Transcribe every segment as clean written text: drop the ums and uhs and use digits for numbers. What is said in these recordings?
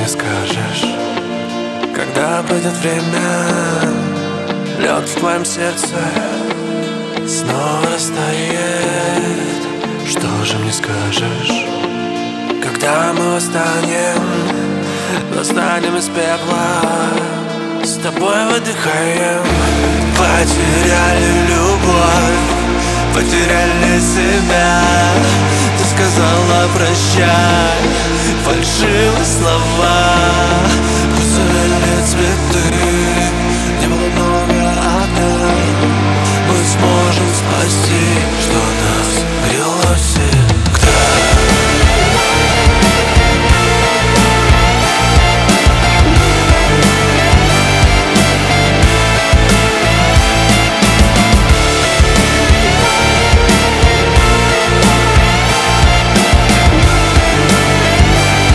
мне скажешь, когда пройдет время, лед в твоем сердце снова растает? Что же мне скажешь, когда мы восстанем из пепла, с тобой выдыхаем? Потеряли любовь, потеряли себя. Ты сказала прощай, фальшивые слова. Пусть завяли цветы, не было много огня. Мы сможем спасти, что нас грело всегда.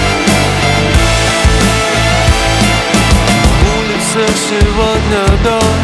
Сегодня дождь.